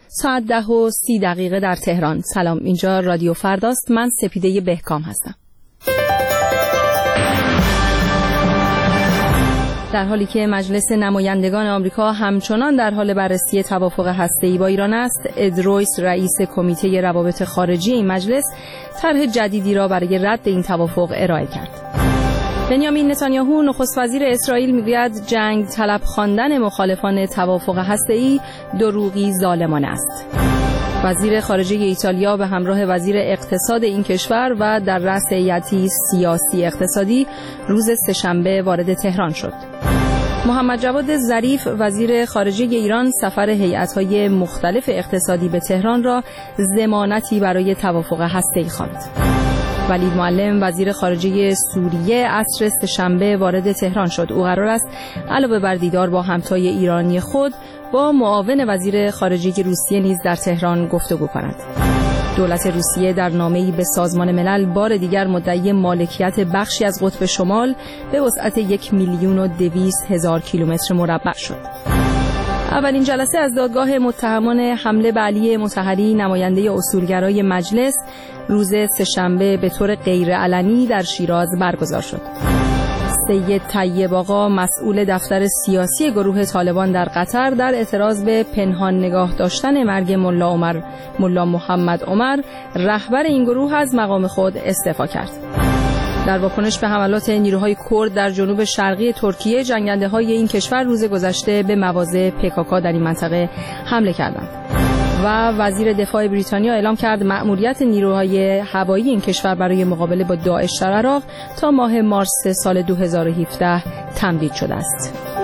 ساعت 10:30 در تهران. سلام، اینجا رادیو فرداست. من سپیده بهکام هستم. در حالی که مجلس نمایندگان آمریکا همچنان در حال بررسی توافق هسته‌ای با ایران است، اد رویس رئیس کمیته روابط خارجی این مجلس طرح جدیدی را برای رد این توافق ارائه کرد. بنیامین نتانیاهو نخست وزیر اسرائیل میگوید جنگ طلب خواندن مخالفان توافق هسته‌ای دروغی ظالمانه است. وزیر خارجه ایتالیا به همراه وزیر اقتصاد این کشور و در رأس هیئتی سیاسی اقتصادی روز سه‌شنبه وارد تهران شد. محمد جواد ظریف وزیر خارجه ایران سفر هیئت‌های مختلف اقتصادی به تهران را ضمانتی برای توافق هسته‌ای خواند. ولید معلم وزیر خارجه سوریه عصر سه‌شنبه وارد تهران شد. او قرار است علاوه بر دیدار با همتای ایرانی خود با معاون وزیر خارجه روسیه نیز در تهران گفتگو کند. دولت روسیه در نامه‌ای به سازمان ملل بار دیگر مدعی مالکیت بخشی از قطب شمال به وسعت 1,200,000 کیلومتر مربع شد. اولین جلسه از دادگاه متهمان حمله به علی مطهری نماینده اصولگرای مجلس روز سه‌شنبه به طور غیرعلنی در شیراز برگزار شد. سید طیب آقا مسئول دفتر سیاسی گروه طالبان در قطر در اعتراض به پنهان نگاه داشتن مرگ ملا محمد عمر رهبر این گروه از مقام خود استعفا کرد. در واکنش به حملات نیروهای کرد در جنوب شرقی ترکیه، جنگنده‌های این کشور روز گذشته به مواضع PKK در این منطقه حمله کردند. و وزیر دفاع بریتانیا اعلام کرد مأموریت نیروهای هوایی این کشور برای مقابله با داعش در عراق تا ماه مارس سال 2017 تمدید شده است.